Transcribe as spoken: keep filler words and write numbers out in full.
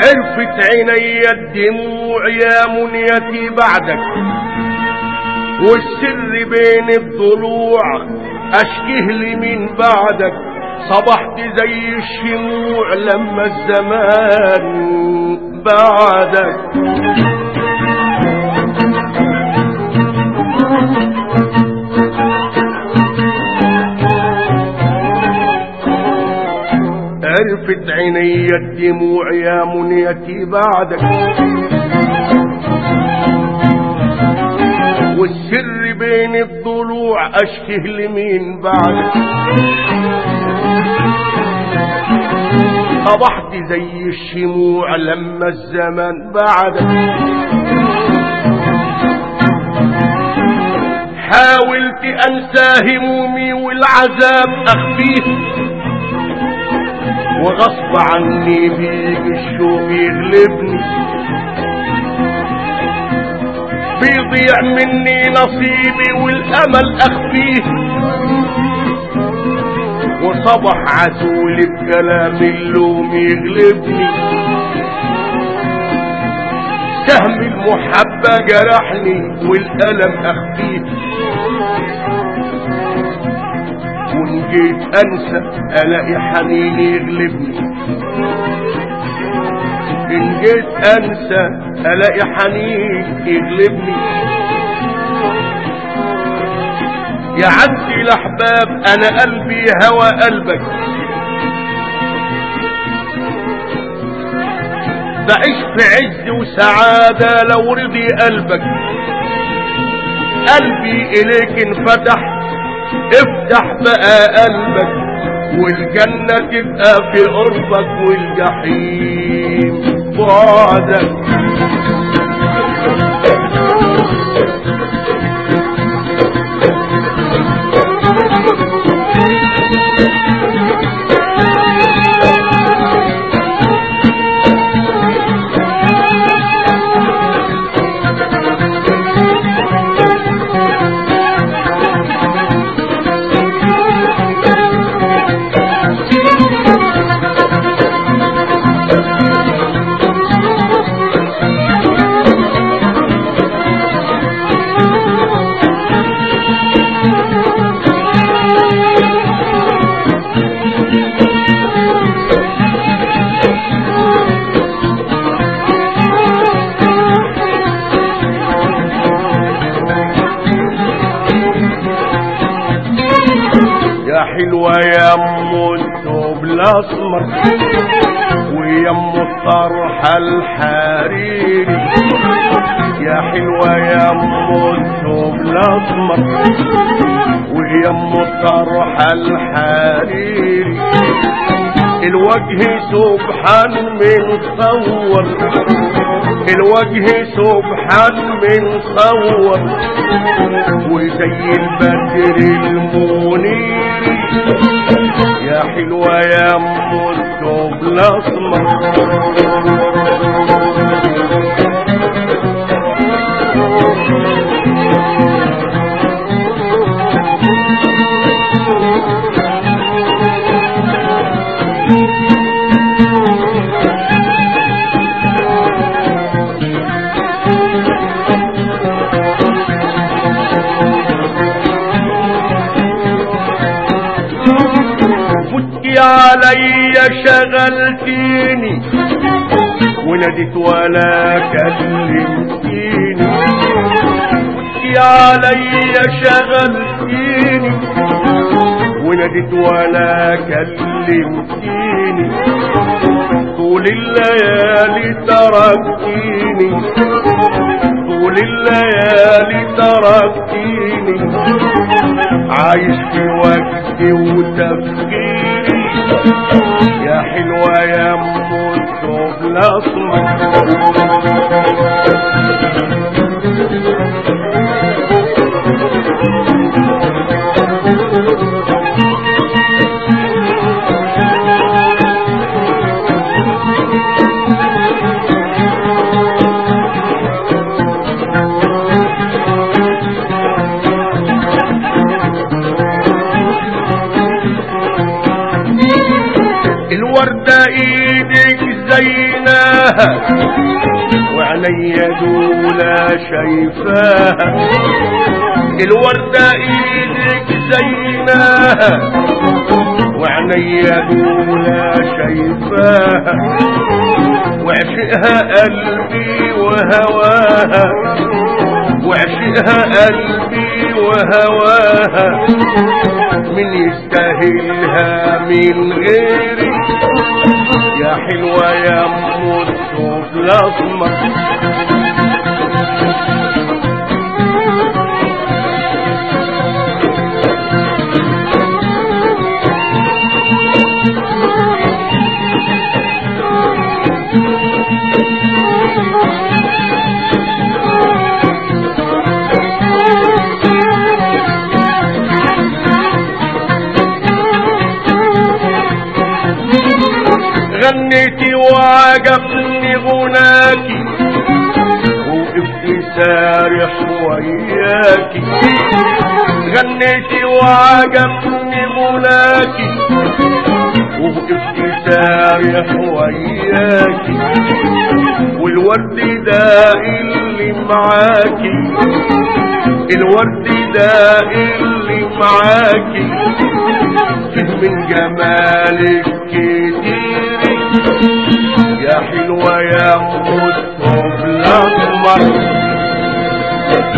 عرفت عيني الدموع يا منيتي بعدك، والسر بين الضلوع اشكيه لي من بعدك. صبحت زي الشموع لما الزمان بعدك. عرفت عيني الدموع يا منيتي بعدك، والسر بين الضلوع اشكيه لمين بعدك. صبحت زي الشموع لما الزمن بعدك. حاولت انسى همومي والعذاب اخفيه، وغصب عني بيك الشوق يغلبني. بيضيع مني نصيبي والامل اخفيه، وصبح عسولي بكلام اللوم يغلبني. سهم المحبة جرحني والألم أخفيه، وإن جيت أنسى ألاقي حنين يغلبني. إن جيت أنسى ألاقي حنين يغلبني. يا عبدي الأحباب أنا قلبي هوى قلبك، بعيش في عز وسعادة لو رضي قلبك. قلبي إليك انفتح، افتح بقى قلبك، والجنة تبقى في قربك والجحيم بعدك. حلوة يا ام الثوب الاسمر ويم الطرحة الحريري. يا حلوة يا ام الثوب الاسمر ويم الطرحة الحريري. الوجه سبحان من صور، الوجه سبحان من صور، وزي البدر المنير. يا حلوة يا ام الثوب الاسمر علي شغلتيني وناديت ولا كلمتيني. وانتي علي شغلتيني وناديت ولا كلمتيني. طول الليالي تركتيني، طول الليالي تركتيني. عايش في وقتي وتفكيري. يا حلوة يا ام الثوب الاسمر الوردة ايدك زيناها وعينيا دولا شايفاها الوردة ايدك زيناها وعينيا دولا شايفاها وعشقها قلبي وهواها وعشقها قلبي وهواها من يستاهلها من غيري يا حلوة يا ام الصوف الاسمر غنيتي وعجبني غناكي وقفت سارح وياكي غنيتي وعجبني غناكي وقفت سارح وياكي والورد ده اللي معاكي الورد ده اللي معاكي فيه من جمالك كتير يا حلوة يا ام الصوف الاسمر